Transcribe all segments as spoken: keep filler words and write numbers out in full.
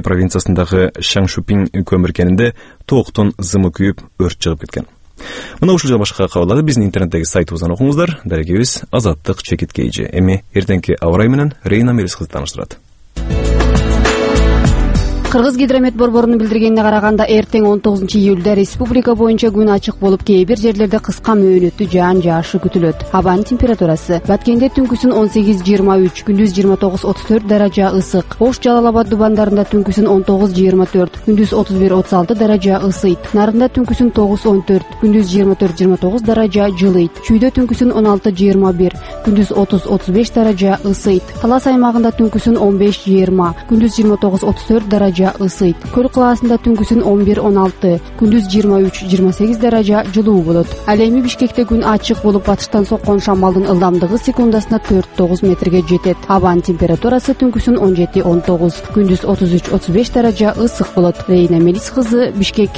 провинциясындагы Шаңшупин көмүр кенинде токтун зымы күйүп, өрт чыгып кеткен. Мына ушул жана башка кабарларды биздин интернеттеги сайтыбыздан окуңуздар. Дарегебиз Азаттык Чекиткейжи. Эми эртеңки аба ырайы менен Рейна Мелис кызы тааныштырат. Кыргыз гидромет борборунун билдиргенине караганда, эртең он тогузунчу июлда республика боюнча күн ачык болуп, кээ бир жерлерде кыска мөөнөттүү жаан жаашы күтүлөт. Абанын температурасы Баткенде түнкүсүн он сегиз жыйырма үч, күндүз жыйырма тогуз отуз төрт даража ысык. Ош, Жалал Абад, Дубандарында түнкүсүн он тогуз жыйырма төрт, күндүз отуз бир отуз алты даража ысыйт. Нарында түнкүсүн тогуз он төрт, күндүз жыйырма төрт жыйырма тогуз даража жылыйт. Чүйдө түнкүсүн он алты жыйырма бир, күндүз отуз отуз беш даража ысыйт. Талас аймагында түнкүсүн он беш жыйырма, күндүз жыйырма тогуз отуз төрт даража ысыйт. Көл кылаасында түнкүсүн он бир он алты, күндүз жыйырма үч жыйырма сегиз даража жылуу болот. Ал эми Бишкекте күн ачык болуп, батыштан соккон шамалдын ылдамдыгы секундасына төрт тогуз метрге жетет. Абанын температурасы түнкүсүн он жети он тогуз, күндүз отуз үч отуз беш даража ысык болот. Рейна Мелис кызы, Бишкек.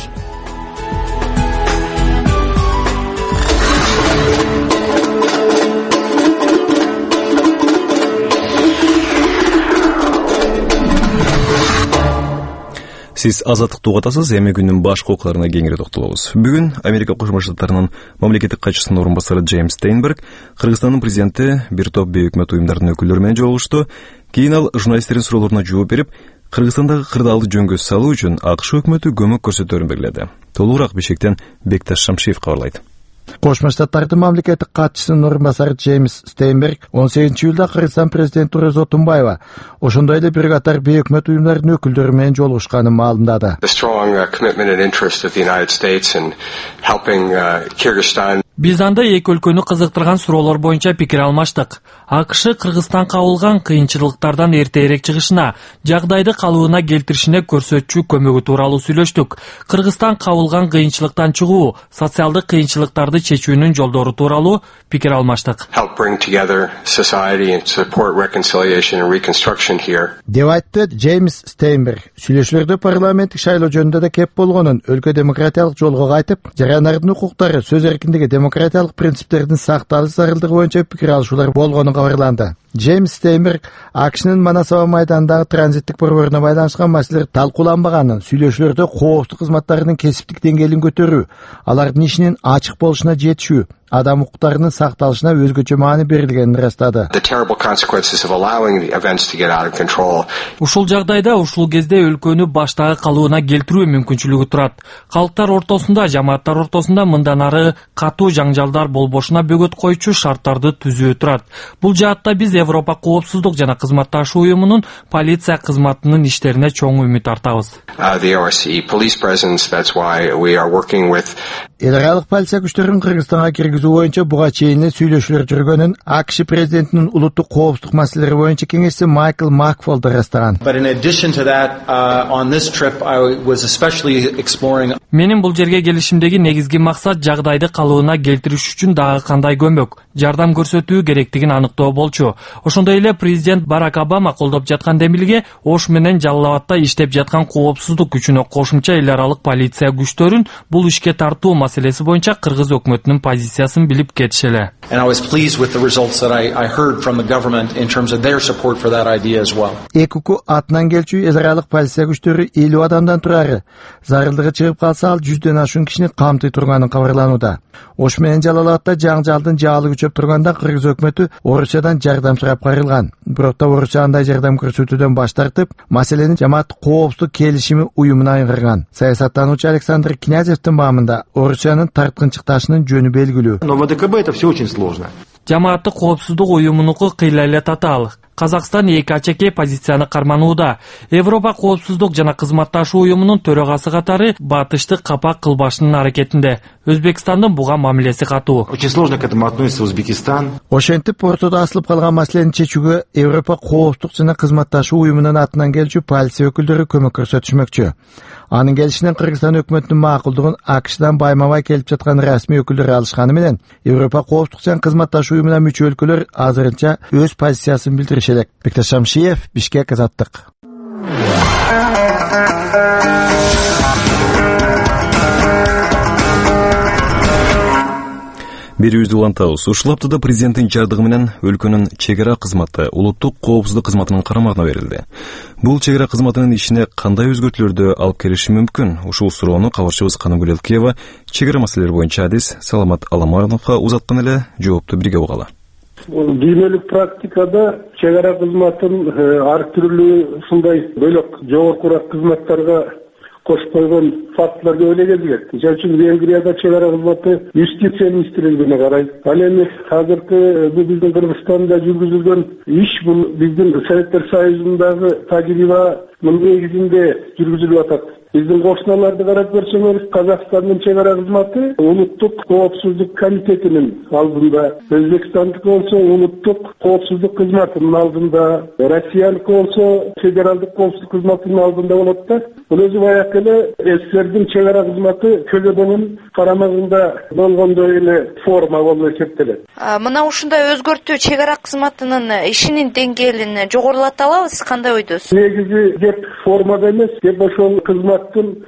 Сиз Азаттыкты угатасыз, эми күндүн башка окуяларына кеңири токтолобуз. Бүгүн Америка Кошмо Штаттарынын мамлекеттик катчысынын орун басары Джеймс Стейнберг Кыргызстандын президенти бир топ бейөкмөт уюмдарынын өкүлдөрү менен жолугушту. Кийин ал журналисттердин суроолоруна жооп берип, Кыргызстандагы кырдаалды жөнгө салуу үчүн АКШ өкмөтү көмөк көрсөтөөрүн белгиледи. Толугураак Бишкектен Бекташ Шамшиев кабарлайт. Кошмо Штаттардын мамлекеттик катчысынын орун басары Джеймс Стейнберг он сегизинчи июлда Кыргызстан президенти Роза Отунбаева ошондой эле бир катар бейөкмөт уюмдарынын өкүлдөрү менен жолугушканын маалымдады. Биз анда эки өлкөнү кызыктырган суроолор боюнча пикир алмаштык. АКШ Кыргызстан кабылган кыйынчылыктардан эртерээк чыгышына, жагдайды калыбына келтиришине көрсөтчү көмөгү тууралуу сүйлөштүк. Кыргызстан кабылган кыйынчылыктан чыгуу, социалдык кыйынчылыктарды чечүүнүн жолдору тууралуу пикир алмаштык. Деп айтты Джеймс Стейнберг. Сүйлөшүүлөрдө парламенттик шайлоо жөнүндө да кеп болгонун, өлкө демократиялык жолго кайтып, жарандардын укуктары, сөз эркиндиги, демократиялык принциптердин сакталыш зарылдыгы боюнча пикир алышуулар болгону кабарланды. Джеймс Стейнберг АКШнын Манасава майданындагы транзиттик борборуна байланышкан маселелер талкууланбаганын, сүйлөшүүлөрдө коопсуздук кызматтарынын кесиптик деңгээлин көтөрүү, алардын ишинин ачык болушуна жетишүү, адам укуктарынын сакталышына өзгөчө маани берилгенин ырастады. Ушул жагдайда ушул кезде өлкөнү баштагы калыбына келтирүү мүмкүнчүлүгү турат. Калктар ортосунда, жамааттар ортосунда мындан ары катуу жаңжалдар болбошуна бөгөт койчу шарттарды түзүү турат. Бул жаатта биз Европа коопсуздук жана кызматташуу уюмунун полиция кызматынын иштерине чоң үмүт артабыз. Эл аралык полиция күчтөрүнүн Кыргызстанга киргизүү боюнча буга чейин сүйлөшүүлөр жүргөнүн АКШ президентинин улуттук коопсуздук маселелери боюнча кеңешчиси Майкл Макфолд ырастаган. Менин бул жерге келишимдеги негизги максат жагдайды калыбына келтириш үчүн дагы кандай көмөк, жардам көрсөтүү керектигин аныктоо болчу. Ошондой эле президент Барак Обама колдоп жаткан демилге Ош менен Жалал Абадта иштеп жаткан коопсуздук күчүнө кошумча эл аралык полиция күчтөрүн бул ишке тартуу маселеси боюнча кыргыз өкмөтүнүн позициясын билип кетишеле. Экуку атынан келчү эл аралык полиция күчтөрү элүү адамдан турары. Зарылдыгы чыгып калса ал жүздөн ашуун кишини камтый турганын кабарланууда. Ош менен Жалал Абадта жаңжалдын жаалы күчөп турганда кыргыз өкмөтү Орусиядан жардам сурап карылган. Бирок да Орусия андай жардам көрсөтүүдөн баш тартып, маселени жамаат коопсуздук келишими уюмуна айгырган. Саясаттануучу Александр Князевдин баамында Орусиянын тарткынчыкташынын жөнү белгилүү. Но в ВДКБ это все очень сложно. Жамааттык коопсуздук уюмунуку кыйла эле татаал. Казакстан эки ачеке позицияны карманууда. Европа коопсуздук жана кызматташуу уюмунун төрагасы катары батышты капак кылбашынын аракетинде. Өзбекстандын буга мамилеси катуу. Очень сложно к этому относится Узбекистан. Ошентип ортодо асылып калган маселени чечүүгө Европа коопсуздук жана кызматташуу уюмунун атынан келчү полиция өкүлдөрү көмөк көрсөтүшмөкчү. Анын келишинен Кыргызстан өкмөтүнүн макулдугун АКШдан байма-бай келип жаткан расмий өкүлдөр алышканы менен Европа коопсуздук жана кызматташуу уюмуна мүчө өлкөлөр азырынча өз позициясын билдиришет. Бекташ Шамшиев, Бишкек, Азаттык. берүүбүздү улантабыз. Ушул аптада президенттин жардыгы менен өлкөнүн чек ара кызматы улуттук коопсуздук кызматынын карамагына берилди. Бул чек ара кызматынын ишине кандай өзгөртүүлөрдү алып келиши мүмкүн? Ушул суроону кабарчыбыз Канымгүл Элкеева чек ара маселелери боюнча адис Саламат Аламановго узаткан эле, жоопту бирге угалы. Дүйнөлүк практикада чек ара кызматын ар түрлүү ушундай бөлөк жогоркураак кызматтарга кошуп койгон фактылар көп эле кезигет. Мисалы үчүн Венгрияда чек ара кызматы юстиция министрлигине карайт. Ал эми азыркы биздин Кыргызстанда жүргүзүлгөн иш бул биздин Советтер Союзундагы тажрыйбанын негизинде жүргүзүлүп атат. Биздин кошуналарды карап көрсөңөр, Казакстандын чек ара кызматы улуттук коопсуздук комитетинин алдында, Өзбекстандык болсо улуттук коопсуздук кызматынын алдында, Россияныкы болсо федералдык коопсуздук кызматынын алдында болот да. Бул өзү баягы эле СССРдин чек ара кызматы КГБнын карамагында болгондой эле форма болуп эсептелет. Мына ушундай өзгөртүү чек ара кызматынын ишинин деңгээлин жогорулата алабыз, кандай ойдосуз? Негизи кеп формада эмес, кеп ошол кызмат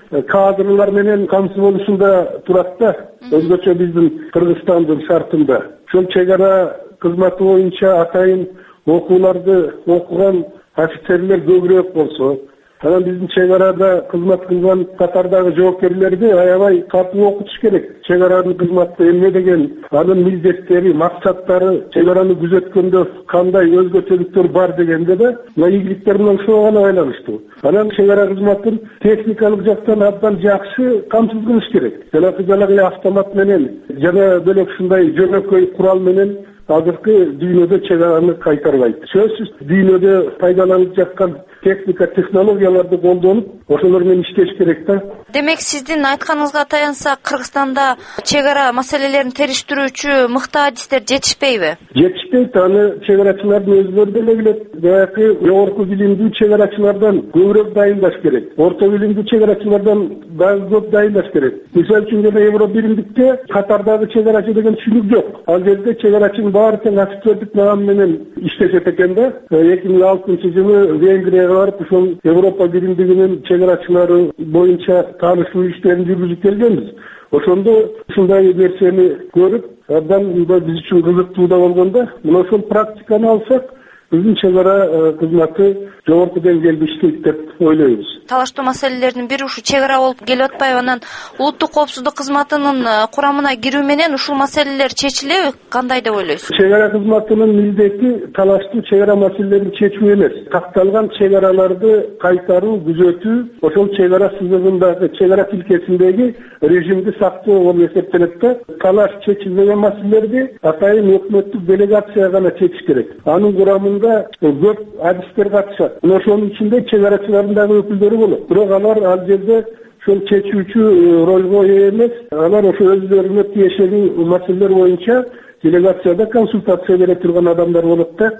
кадрлар менен камсыз болушунда турат да. Өзгөчө биздин Кыргызстандын шартында. Ошол чек ара кызматы боюнча атайын окууларды окуган офицерлер көбүрөөк болсо, анан биздин чек арада кызмат кылган катардагы жоопкерлерди аябай катуу окутуш керек. Чек аранын кызматы эмне деген, анын милдеттери, максаттары, чек араны күзөткөндө кандай өзгөчөлүктөр бар дегенде да, мына ийгиликтер менен ошого гана байланыштуу. Анан чек ара кызматын техникалык жактан абдан жакшы камсыз кылыш керек. Жанагы жанагы автомат менен жана бөлөк ушундай жөнөкөй курал менен азыркы дүйнөдө чек араны кайтарбайт. Сөзсүз дүйнөдө пайдаланылып жаткан техника, технологияларды колдонуп, ошолор менен иштеш керек да. Демек, сиздин айтканыңызга таянсак, Кыргызстанда чек ара маселелерин териштирүүчү мыкты адистер жетишпейби? Жетишпейт. Аны чек арачылардын өзүлөрү деле билет. Баягы жогорку билимдүү чек арачылардан көбүрөөк дайындаш керек. Орто билимдүү чек арачылардан дагы көп дайындаш керек. Мисалы үчүн жана Евро биримдикте катардагы чек арачы деген түшүнүк жок. Ал жерде чек арачынын баары тең офицердик наам менен иштешет экен да. эки миң алтынчы жылы Венгрияга барып, ошол Европа биримдигинин чек арачылары боюнча таанышуу иштерин жүргүзүп келгенбиз. Ошондо ушундай нерсени көрүп, абдан биз үчүн кызыктуу да болгондо, мына ошол практиканы алсак, биздин чек ара кызматы жогорку деңгээлде иштейт деп ойлойбуз. Талаштуу маселелердин бири ушу чек ара болуп келип атпайбы? Анан улуттук коопсуздук кызматынын курамына кирүү менен ушул маселелер чечилеби? Кандай деп ойлойсуз? Чек ара кызматынын милдети талаштуу чек ара маселелерин чечүү эмес. Такталган чек араларды кайтаруу, күзөтүү, ошол чек ара сызыгындагы, чек ара тилкесиндеги режимди сактоо болуп эсептелет да. Талаш чечилбеген маселелерди атайын өкмөттүк делегация гана чечиш керек. Анын курамында көп адистер катышат. Ошонун ичинде чек арачылардын дагы өкүлдөрү болот. Бирок алар ал жерде ошол чечүүчү ролго ээ эмес. Алар ошо өздөрүнө тиешелүү маселелер боюнча делегацияда консультация бере турган адамдар болот да.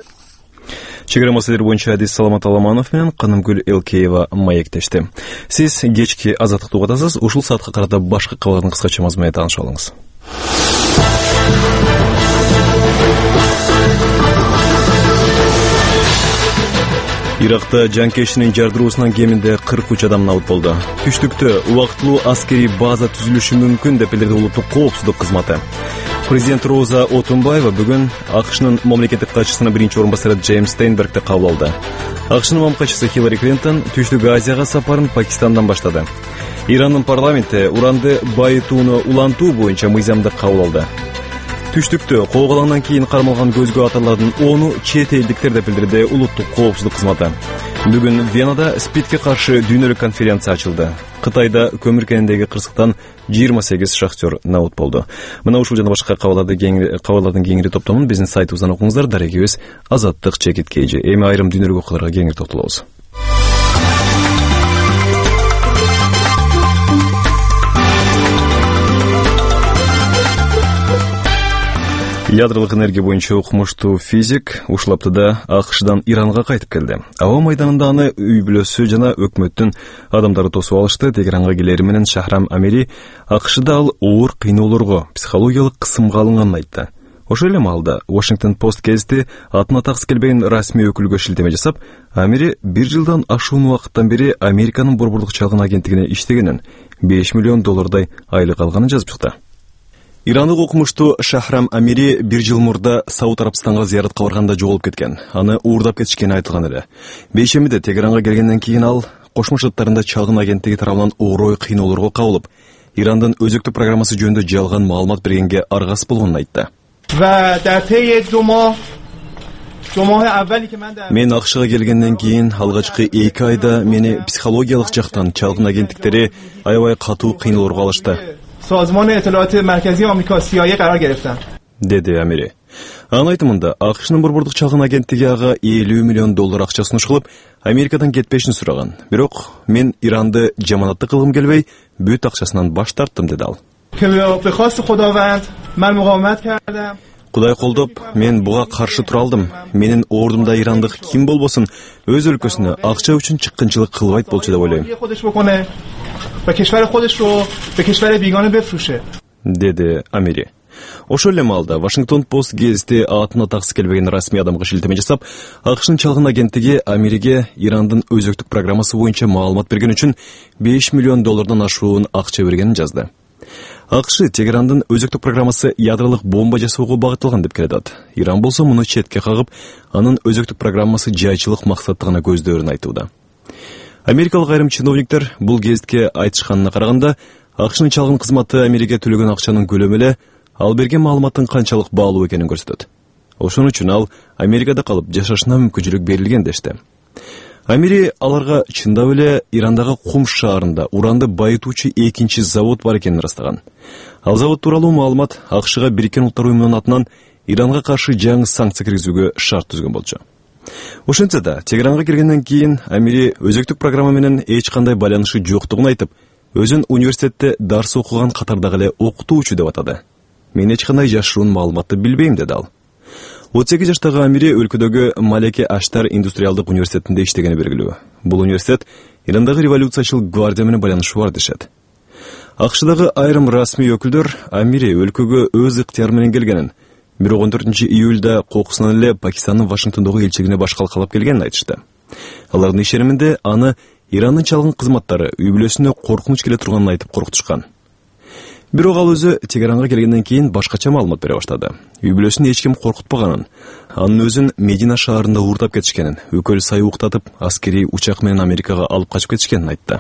Чек ара маселелери боюнча адис Саламат Аламанов менен Канымгүл Элкеева маектешти. Сиз кечки азаттыкты угатасыз. Ушул саатка карата башкы кабарлардын кыскача мазмунун таанышып алыңыз. Иракта жанкештин жардыруусунан кеминде кырк үч адам набыт болду. Түштүктө убактылуу аскерий база түзүлүшү мүмкүн деп билдирди улуттук коопсуздук кызматы. Президент Роза Отунбаева бүгүн АКШнын мамлекеттик катчысынын биринчи орун басары Джеймс Стейнбергди кабыл алды. АКШнын мамлекетчиси Хиллари Клинтон Түштүк Азияга сапарын Пакистандан баштады. Ирандын парламенти уранды байытууну улантуу боюнча мыйзамды кабыл алды. Түштүктө кооголаңдан кийин кармалган көзгө атарлардын оны чет элдиктер деп билдирди улуттук коопсуздук кызматы. Бүгүн Венада СПИДке каршы дүйнөлүк конференция ачылды. Кытайда көмүр кенендеги кырсыктан жыйырма сегиз шахтер набыт болду. Мына ушул жана башка кабарлардын кеңири топтомун биздин сайтыбыздан окуңуздар. Дарегибиз Азаттык чекит кейжи. Эми айрым дүйнөлүк окуяларга кеңири токтолобуз. Ядролук энергия боюнча окумуштуу физик ушул аптада АКШдан Иранга кайтып келди. Аба майданында аны үй бүлөсү жана өкмөттүн адамдары тосуп алышты. Тегеранга келери менен Шахрам Амери АКШда ал оор кыйноолорго, психологиялык кысымга алынганын айтты. Ошол эле маалда Washington Post гезити атын атаксы келбеген расмий өкүлгө шилтеме жасап, Амери бир жылдан ашуун убакыттан бери Американын борборлук чалгын агенттигине иштегенин, беш миллион доллардай айлык алганын жазып чыкты. Ирандык окумуштуу Шахрам Амири бир жыл мурда Сауд Арабстанга зыяратка барганда жоголуп кеткен. Аны уурдап кетишкени айтылган эле. Бейшембиде Тегеранга келгенден кийин ал Кошмо Штаттарында чагын агенттиги тарабынан орой кыйноолорго кабылып, Ирандын өзөктүк программасы жөнүндө жалган маалымат бергенге аргасыз болгонун айтты. Мен акшга келгенден кийин алгачкы эки айда мени психологиялык жактан чалгын агенттиктери аябай катуу кыйноолорго алышты. Sazman İttilaat Merkezi Amerika C I A karar geriften. Dedi Amiri. Анын айтымында АКШнын борбордук чалгын агенттиги ага элүү миллион доллар акча сунуш кылып, Америкадан кетпешин сураган. Бирок мен Иранды жаманатты кылгым келбей, бүт акчасынан баш тарттым, деди ал. Кудай колдоп, мен буга каршы тура алдым. Менин ордумда ирандык ким болбосун, өз өлкөсүнө акча үчүн чыккынчылык кылбайт болчу деп ойлойм. Деди Амири. Ошол эле маалда Вашингтон Пост гезити атын атаксы келбеген расмий адамга шилтеме жасап, АКШнын чалгын агенттиги Америге Ирандын өзөктүк программасы боюнча маалымат берген үчүн беш миллион доллардан ашуун акча бергенин жазды. АКШ Тегерандын өзөктүк программасы ядролук бомба жасоого багытталган деп келет. Иран болсо муну четке кагып, анын өзөктүк программасы жайчылык максатты гана көздөрүн айтууда. Америкалык айрым чиновниктер бул гезитке айтышканына караганда, АКШнын чалгын кызматы Америкага төлөгөн акчанын көлөмү эле ал берген маалыматтын канчалык баалуу экенин көрсөтөт. Ошон үчүн ал Америкада калып жашашына мүмкүнчүлүк берилген дешти. Амири аларга чындап эле Ирандагы Кум шаарында уранды байытуучу экинчи завод бар экенин ырастаган. Ал завод тууралуу маалымат АКШга Бириккен Улуттар уюмунун атынан Иранга каршы жаңы санкция киргизүүгө шарт түзгөн болчу. Ошентсе да, Тегеранга келгенден кийин Амири өзөктүк программа менен эч кандай байланышы жоктугун айтып, өзүн университетте дарс окуган катардагы эле окутуучу деп атады. Мен эч кандай жашыруун маалыматты билбейм, деди ал. отуз сегиз жаштагы Амири өлкөдөгү Малеке Аштар индустриалдык университетинде иштегени белгилүү. Бул университет Ирандагы революциячыл гвардия менен байланышы бар дешет. АКШдагы айрым расмий өкүлдөр Амири өлкөгө өз ыктыяры менен келгенин, бирок он төртүнчү июлда кокусунан эле Пакистандын Вашингтондогу элчилигине баш калкалап келгенин айтышты. Алардын ишениминде аны Ирандын чалгын кызматтары үй бүлөсүнө коркунуч келе турганын айтып коркутушкан. Бирок ал өзү Тегеранга келгенден кийин башкача маалымат бере баштады. Үй бүлөсүн эч ким коркутпаганын, анын өзүн Медина шаарында уурдап кетишкенин, өкөл сай уктатып, аскерий учак менен Америкага алып качып кетишкенин айтты.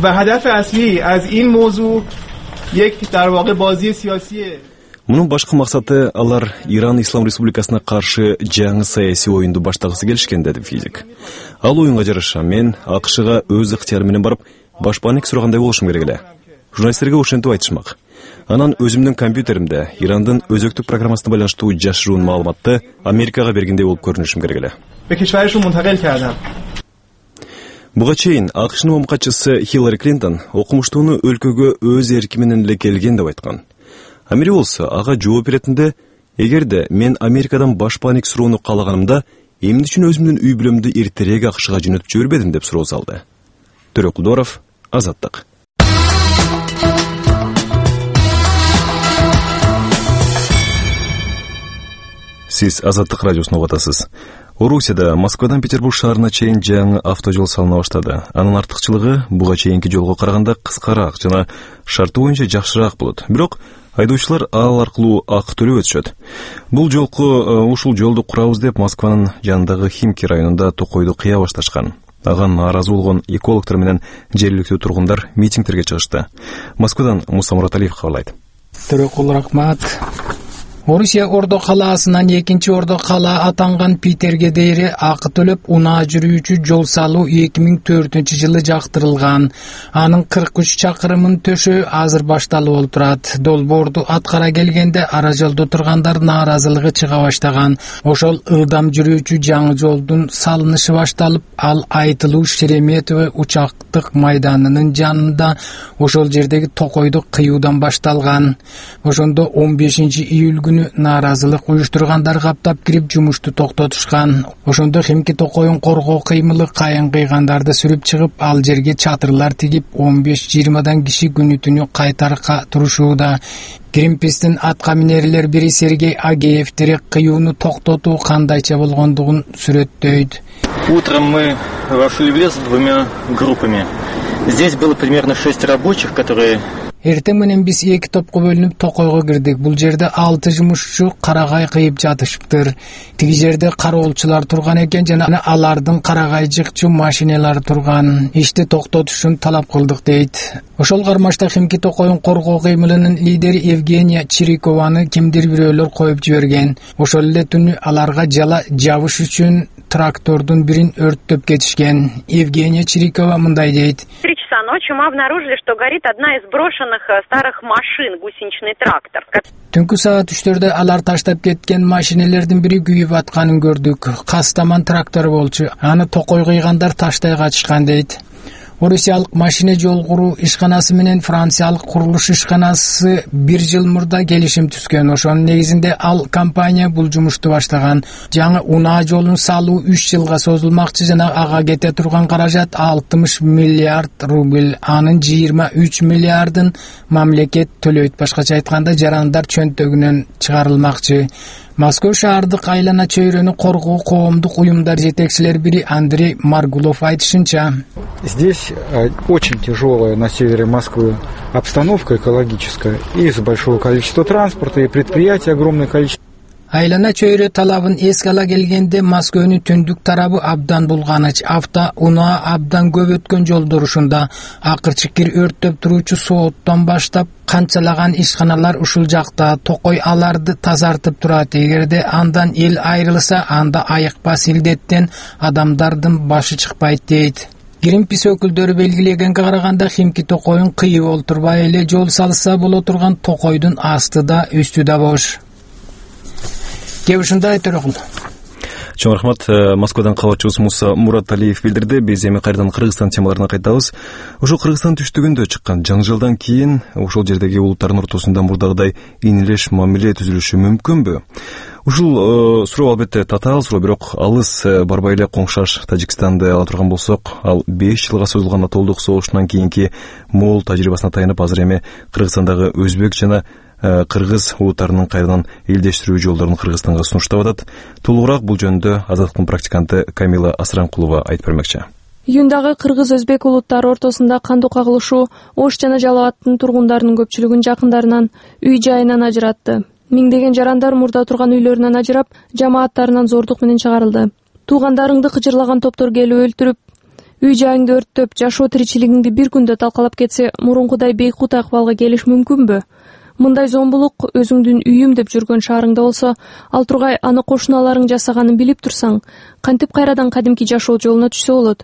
Мунун башкы максаты алар Иран Ислам Республикасына каршы жаңы саясий оюнду баштагысы келишкен, деди физик. Ал оюнга жараша мен АКШга өз ыктыяры менен барып, башпаник сурагандай болушум керек эле. Журналисттерге ошентип айтышмак. Анан өзүмдүн компьютеримде Ирандын өзөктүк программасына байланыштуу жашыруун маалыматты Америкага бергендей болуп көрүнүшүм керек эле. Буга чейин АКШнын мумкатчысы Хиллари Клинтон окумуштууну өлкөгө өз эрки менен эле келген деп айткан. Амири болсо ага жооп беретинде, эгерде мен Америкадан башпаник суроону каалаганымда, эмне үчүн өзүмдүн үй бүлөмдү эртерээк АКШга жөнөтүп жибербедим деп суроо салды. Төрөкулдоров, Азаттык. Сиз Азаттык радиосуна угуп атасыз. Орусияда Москвадан Петербург шаарына чейин жаңы автожол салына баштады. Анын артыкчылыгы буга чейинки жолго караганда кыскараак жана шарты боюнча жакшыраак болот. Бирок айдоочулар ал аркылуу акы төлөп өтүшөт. Бул жолку ушул жолду курабыз деп Москванын жанындагы Химки районунда токойду кыя башташкан. Ага нааразы болгон экологдор менен жергиликтүү тургундар митингтерге чыгышты. Москвадан Муса Мураталиев кабарлайт. Төрөкул рахмат. Орусия Ордо калаасынан экинчи Ордо калаа атанган Питерге дейре акы төлөп унаа жүрүүчү жол салуу эки миң төртүнчү жылы жактырылган. Анын кырк үч чакырымын төшөө азыр башталып болуп турат. Долбоорду аткара келгенде ара жолдо тургандар нааразылыгы чыга баштаган. Ошол ылдам жүрүүчү жаңы жолдун салынышы башталып, ал Айтылуу Шереметова учактык майданынын жанында ошол жердеги токойду кыюудан башталган. Ошондо он бешинчи июль нааразылык уюштургандар каптап кирип жумушту токтотушкан. Ошондо Химки токоюн коргоо кыймылы кайын кыйгандарды сүрүп чыгып, ал жерге чатырлар тигип он беш жыйырмадан киши күнү түнү кайтарка турушууда. Гринпистин атка минерлер бири Сергей Агеевтери кыюуну токтотуу кандайча болгондугун сүрөттөйт. Утром мы вошли в лес двумя группами. Здесь было примерно шесть рабочих, которые Эртең менен биз эки топко бөлүнүп Токойго кирдик. Бул жерде алты жумушчу карагай кыйып жатышыптыр. Тиги жерде кароолчулар турган экен жана алардын карагай жыкчу машиналары турган. Ишти токтотушун талап кылдык дейт. Ошол кармашта Химки Токойдун коргоо кыймылынын лидери Евгения Чирикованы кимдир бирөөлөр коюп жиберген. Ошол эле түнү аларга жала жабыш үчүн трактордун бирин өрттөп кетишкен. Евгения Чирикова мындай дейт. три часа ночи мы обнаружили, что горит одна из брошенных старых машин, гусеничный трактор. Түнкү саат үчтөрдө алар таштап кеткен машиналердин бири күйүп атканын көрдүк. Кастаман трактору болчу. Аны Токой кыйгандар таштай качышкан дейт. Орусиялык машина жол куруу ишканасы менен Франциялык курулуш ишканасы бир жыл мурда келишим түзгөн. Ошонун негизинде ал компания бул жумушту баштаган. Жаңы унаа жолун салуу үч жылга созулмакчы жана ага кете турган каражат алтымыш миллиард рубль. Анын жыйырма үч миллиардын мамлекет төлөйт. Башкача айтканда жарандар чөнтөгүнөн чыгарылмакчы. Москва шаардык айлана чөйрөнү коргоо коомдук уюмдар жетекчилери бири Андрей Маргулов айтышынча. Здесь очень тяжелая на севере Москвы обстановка экологическая. Из большого количества транспорта и предприятий огромное количество. Айлана чөйрө талабын эске ала келгенде Москванын түндүк тарабы абдан булганыч. Авто унаа абдан көп өткөн жолдор ушунда. Акырчыкир өрттөп туруучу сооттон баштап канчалаган ишканалар ушул жакта. Токой аларды тазартып турат. Эгерде андан эл айрылса, анда айыкпас илдеттен адамдардын башы чыкпайт дейт. Greenpeace өкүлдөрү белгилегенге караганда Химки Токойдун кыйып олтурбай эле жол салса боло турган Токойдун асты да үстү да бош. Кеп ушундай төрөкүл. Чоң рахмат. Москвадан кабатчыбыз Муса Мураталиев билдирди. Биз эми кайрадан Кыргызстан темаларына кайтабыз. Ошо Кыргызстан түштүгүндө чыккан жаңжалдан кийин ошол жердеги улуттардын ортосунда мурдагыдай ийнелеш мамиле түзүлүшү мүмкүнбү? Ушул суроо албетте татаал суроо, бирок алыс барбай эле коңшаш Тажикстанды ала турган болсок, ал беш жылга созулган атолдук согуштан кийинки мол тажрыйбасына таянып азыр эми Кыргызстандагы өзбек жана кыргыз улуттарынын кайрадан элдештирүү жолдорун Кыргызстанга сунуштап атат. Толугураак бул жөнүндө Азаттыктын практиканты Камила Асранкулова айтып бермекчи. Июндагы кыргыз-өзбек улуттары ортосунда кандуу кагылышуу Ош жана Жалал Абадтын тургундарынын көпчүлүгүн жакындарынан, үй жайынан ажыратты. Миңдеген жарандар мурда турган үйлөрүнөн ажырап, жамааттарынан зордук менен чыгарылды. Туугандарыңды кыжырлаган топтор келип өлтүрүп, үй жайыңды өрттөп, жашоо тиричилигиңди бир күндө талкалап кетсе, мурункудай бейкут акыбалга келиш мүмкүнбү? Мындай зомбулук өзүңдүн үйүм деп жүргөн шаарыңда болсо, ал тургай аны кошуналарың жасаганын билип турсаң, кантип кайрадан кадимки жашоо жолуна түшсө болот?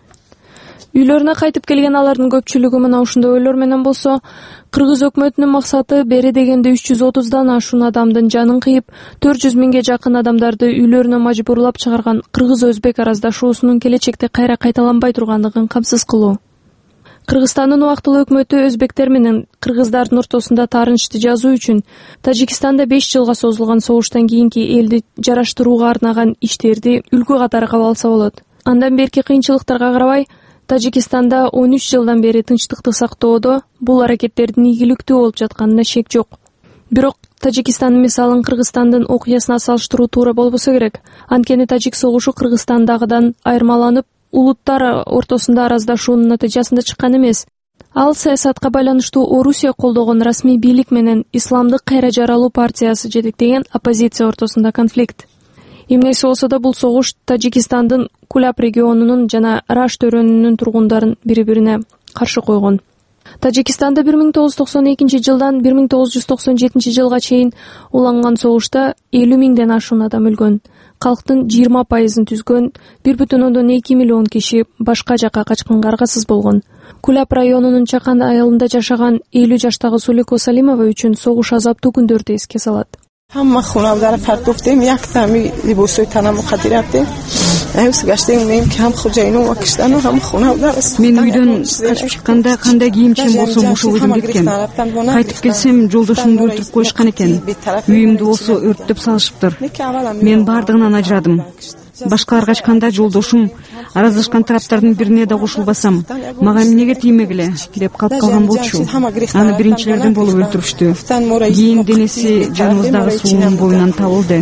Үйлөрүнө кайтып келген алардын көпчүлүгү мына ушундай ойлор менен болсо, кыргыз өкмөтүнүн максаты бери дегенде үч жүз отуздан ашуун адамдын жанын кыйып, төрт жүз миңге жакын адамдарды үйлөрүнө мажбурлап чыгарган кыргыз-өзбек араздашуусунун келечекте кайра кайталанбай тургандыгын камсыз кылуу. Кыргызстандын убактылуу өкмөтү өзбектер менен кыргыздардын ортосунда таарынычты жазуу үчүн Тажикстанда беш жылга созулган согуштан кийинки элди жараштырууга арнаган иштерди үлгү катары кабыл алса болот. Андан берки кыйынчылыктарга карабай, Тажикстанда он үч жылдан бери тынчтыкты сактоодо бул аракеттердин ийгиликтүү болуп жатканына шек жок. Бирок Тажикстандын мисалын Кыргызстандын окуясына салыштыруу туура болбосо керек. Анткени Тажик согушу Кыргызстандагыдан айырмаланып, улуттар ортосунда араздашуунун натыйжасында чыккан эмес. Ал саясатка байланыштуу Орусия колдогон расмий бийлик менен Исламдык кайра жаралуу партиясы жетектеген оппозиция ортосунда конфликт. Эмнеси болсо да бул согуш Тажикстандын Кулап регионунун жана Раш төрөнүнүн тургундарын бири-бирине каршы койгон. Тажикстанда бир миң тогуз жүз токсон экинчи жылдан бир миң тогуз жүз токсон жетинчи жылга чейин уланган согушта элүү миңден ашуун адам өлгөн. Калктын жыйырма пайызын түзгөн бир бүтүн ондон эки миллион киши башка жакка качканга аргасыз болгон. Кулап районунун Чакан айылында жашаган элүү жаштагы Сулейко Салимова үчүн согуш азаптуу күндөрдү эске салат. Hamma xonavdar partoftem yak tami libosoy tanam muqaddiratdim. Ayus gaштем мен кам хожайыным вакыштан ham xonavdar. Мен үйдөн качып чыкканда кандай кийимчим болсо ошо өзүм кеткем. Кайтып келсем жолдошумду өлтүрүп коюшкан экен. Үйүмдү болсо өрттөп салышыптыр. Мен бардыгынан ажырадым. Башкаларга айтканда жолдошум араздашкан тараптардын бирине да кошулбасам, мага эмнеге тиймегиле деп калып калган болчу. Аны биринчилерден болуп өлтүрүштү. Кийин денеси жаныбыздагы суунун боюнан табылды.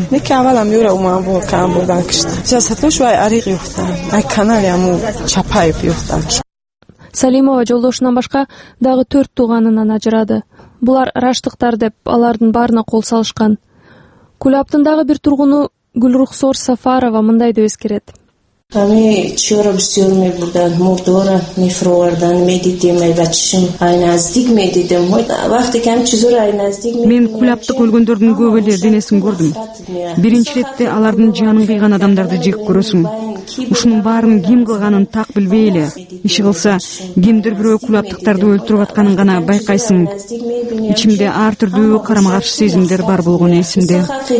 Салимова жолдошунан башка дагы төрт тууганынан ажырады. Булар раштыктар деп алардын баарына кол салышкан. Кулаптын дагы бир тургуну Гүлрухсор Сафарова мындай деп эскерет. Ами вчера бисёрми бурдан мурдора мифроардан медидим айбачшим айназдик медидим. Вакыты кем чүзөр айназдик. Мен кулаптык өлгөндөрдүн көп эле денесин көрдүм. Биринчи четте алардын жанын кыйган адамдарды жек көрөсүң. Ушунун баарын ким кылганын так билбей эле. Иши кылса, кимдир бирөө кулаптыктарды өлтүрүп атканын гана байкайсың. Ичимде ар түрдүү карама каршы сезимдер бар болгону эсимде.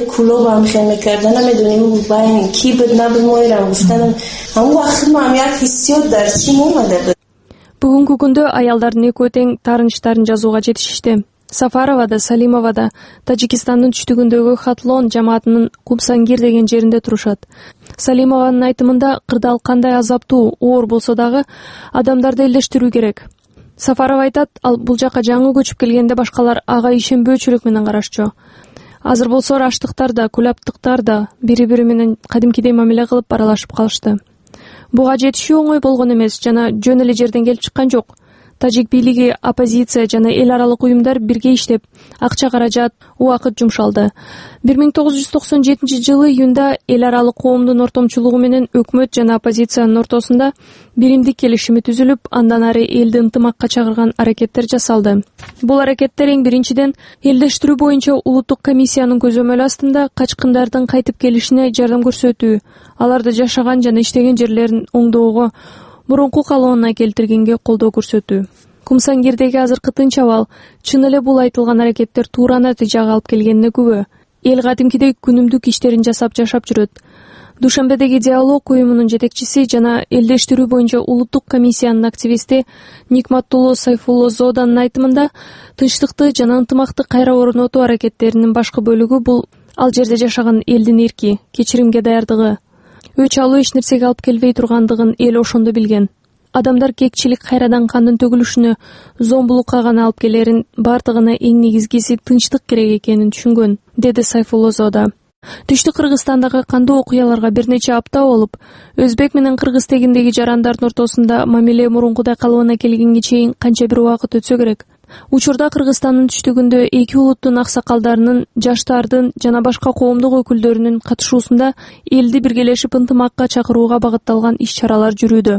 Бүгүнкү күндө аялдардын экөө тең таарынычтарын жазууга жетишишти. Сафарова да, Салимова да Тажикстандын түштүгүндөгү Хатлон жамаатынын Кумсангир деген жеринде турушат. Салимованын айтымында кырдаал кандай азаптуу, оор болсо дагы адамдарды элдештирүү керек. Сафарова айтат, ал бул жака жаңы көчүп келгенде башкалар ага ишенбөөчүлүк менен карашчу. Азыр болсо раштыктар да, кулаптыктар да бири-бири менен кадимкидей мамиле кылып аралашып калышты. Буга жетишүү оңой болгон эмес жана жөн эле жерден келип чыккан жок. Тажик бийлиги, оппозиция жана эл аралык уюмдар бирге иштеп, акча каражат, убакыт жумшалды. бир миң тогуз жүз токсон жетинчи жылы июнда эл аралык коомдун ортомчулугу менен өкмөт жана оппозициянын ортосунда биримдик келишими түзүлүп, андан ары элди ынтымакка чакырган аракеттер жасалды. Бул аракеттер эң биринчиден элдештирүү боюнча улуттук комиссиянын көзөмөлү астында качкындардын кайтып келишине жардам көрсөтүү, аларды жашаган жана иштеген жерлерин оңдоого, мурунку калыбына келтиргенге колдоо көрсөтүү. Кумсангирдеги азыркы тынч абал чын эле бул айтылган аракеттер туура натыйжага алып келгенине күбө. Эл кадимкидей күнүмдүк иштерин жасап жашап жүрөт. Душанбедеги диалог уюмунун жетекчиси жана элдештирүү боюнча улуттук комиссиянын активисти Никматтулло Сайфуллозоданын айтымында тынчтыкты жана ынтымакты кайра орнотуу аракеттеринин башкы бөлүгү бул ал жерде жашаган элдин эрки, кечиримге даярдыгы. Өч алуу эч нерсеге алып келбей тургандыгын эл ошондо билген. Адамдар кекчилик кайрадан кандын төгүлүшүнө, зомбулукка гана алып келерин, бардыгына эң негизгиси тынчтык керек экенин түшүнгөн, деди Сайфуллозода. Түштүк Кыргызстандагы кандуу окуяларга бир нече апта болуп, өзбек менен кыргыз тегиндеги жарандардын ортосунда мамиле мурункудай калыбына келгенге чейин канча бир убакыт өтсө керек. Учурда Кыргызстандын түштүгүндө эки улуттун аксакалдарынын, жаштардын жана башка коомдук өкүлдөрүнүн катышуусунда элди биргелешип ынтымакка чакырууга багытталган иш-чаралар жүрүүдө.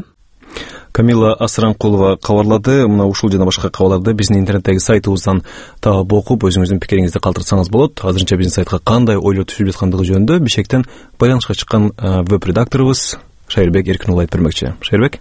Камила Асранкулова кабарлады. Мына ушул жана башка кабарларды биздин интернеттеги сайтыбыздан таап окуп, өзүңүздүн пикириңизди калтырсаңыз болот. Азырынча биздин сайтка кандай ойлор түшүп жаткандыгы жөнүндө Бишкектен байланышка чыккан веб-редакторубуз Шайырбек Эркинұлы айтып бермекчи. Шайырбек.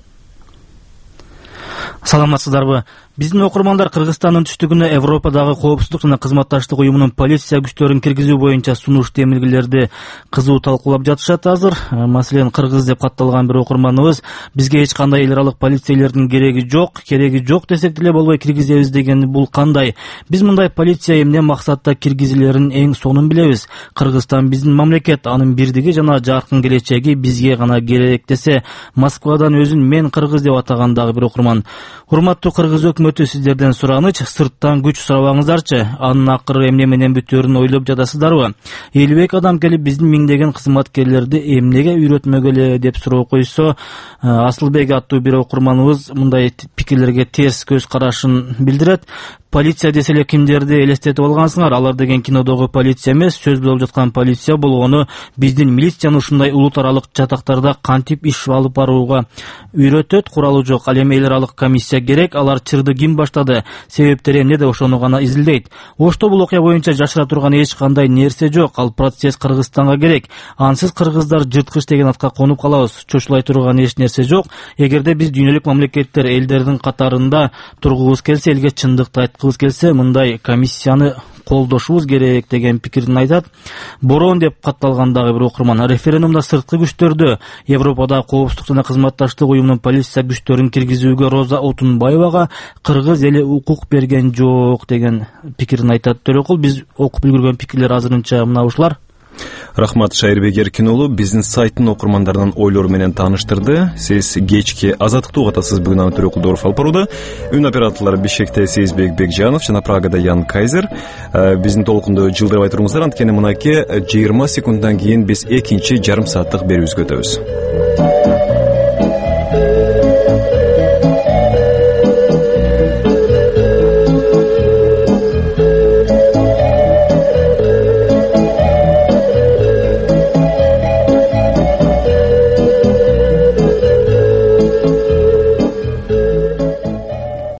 Саламатсыздарбы? Биздин окурмандар Кыргызстандын түштүгүнө Европадагы коопсуздук жана кызматташтык уюмунун полиция күчтөрүн киргизүү боюнча сунуш демилгелерди кызуу талкуулап жатышат азыр. Маселен, кыргыз деп катталган бир окурманыбыз бизге эч кандай эл аралык полициялердин кереги жок, кереги жок десек деле болбой киргизебиз деген бул кандай? Биз мындай полиция эмне максатта киргизилерин эң сонун билебиз. Кыргызстан биздин мамлекет, анын бирдиги жана жаркын келечеги бизге гана керек десе, Москвадан өзүн мен кыргыз деп атагандагы бир окурман. Урматтуу кыргыз өкмөтү, сиздерден сураныч, сырттан күч сурабаңыздарчы. Анын акыры эмне менен бүтөөрүн ойлоп жатасыздарбы? Элбек адам келип биздин миңдеген кызматкерлерди эмнеге үйрөтмөгөлө деп суроо койсо, Асылбек аттуу бир окурманыбыз мындай пикирлерге терс көз карашын билдирет. Полиция деселе кимдерди элестетип алгансыңар? Алар деген кинодогу полиция эмес, сөз болуп жаткан полиция болгону биздин милицияны ушундай улут аралык жатактарда кантип иш алып барууга үйрөтөт. Куралы жок, ал эми эл аралык комиссия керек. Алар чырды ким баштады? Себептери эмнеде? Ошону гана изилдейт. Ошто бул окуя боюнча жашыра турган эч кандай нерсе жок. Ал процесс Кыргызстанга керек. Ансыз кыргыздар жырткыч деген атка конуп калабыз. Чочулай турган эч нерсе жок. Эгерде биз дүйнөлүк мамлекеттер элдердин катарында тургубуз келсе, элге чындыкты айткыбыз келсе, мындай комиссияны колдошубуз керек деген пикирин айтат. Борон деп катталгандагы бир окурман. Референдумда сырткы күчтөрдү Европада коопсуздук жана кызматташтык уюмунун полиция күчтөрүн киргизүүгө Роза Отунбаевага кыргыз эли укук берген жок деген пикирин айтат. Төрөкул, биз окуп үлгүргөн пикирлер азырынча мына ушулар. Рахмат, Шайырбек Эркинұлы биздин сайттын окурмандарынын ойлору менен тааныштырды. Сиз кечки Азаттыкты угатасыз. Бүгүн аны Төрөкул Дооров алып барууда. Үн операторлору Бишкекте Сейизбек Бекжанов жана Прагада Ян Кайзер. Биздин толкунду жылдырбай туруңуздар, анткени мынакей жыйырма секунддан кийин биз экинчи жарым сааттык берүүбүзгө өтөбүз.